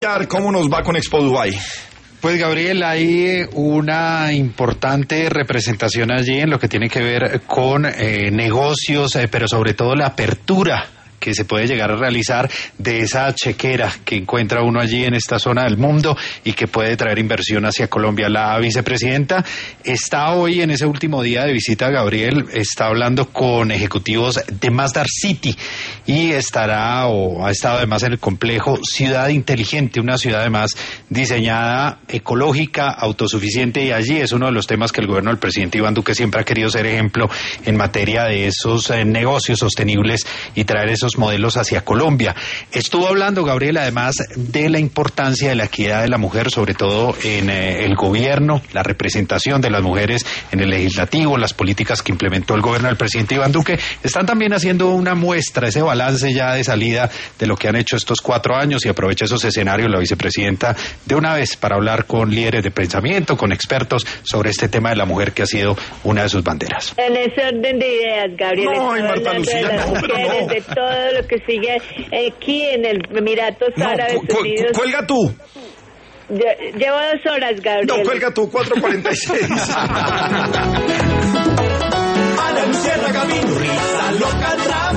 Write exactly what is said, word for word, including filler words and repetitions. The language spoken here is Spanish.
¿Cómo nos va con Expo Dubai? Pues Gabriel, hay una importante representación allí en lo que tiene que ver con eh, negocios, eh, pero sobre todo la apertura que se puede llegar a realizar de esa chequera que encuentra uno allí en esta zona del mundo y que puede traer inversión hacia Colombia. La vicepresidenta está hoy en ese último día de visita, Gabriel, está hablando con ejecutivos de Masdar City y estará o ha estado además en el complejo Ciudad Inteligente, una ciudad además diseñada ecológica, autosuficiente, y allí es uno de los temas que el gobierno del presidente Iván Duque siempre ha querido ser ejemplo en materia de esos eh, negocios sostenibles y traer esos modelos hacia Colombia. Estuvo hablando, Gabriel, además de la importancia de la equidad de la mujer, sobre todo en eh, el gobierno, la representación de las mujeres en el legislativo, las políticas que implementó el gobierno del presidente Iván Duque. Están también haciendo una muestra, ese balance ya de salida de lo que han hecho estos cuatro años, y aprovecha esos escenarios la vicepresidenta de una vez para hablar con líderes de pensamiento, con expertos sobre este tema de la mujer que ha sido una de sus banderas. En ese orden de ideas, Gabriel, no, ay, Marta Lucía, de las no, mujeres, no. de todo lo que sigue aquí en el Emiratos no, Árabes cu- Unidos. cu- cuelga tú. Lle- Llevo dos horas, Gabriel. No, cuelga tú, cuatro cuarenta y seis. Ana Luciana Gavino, risa loca, drama.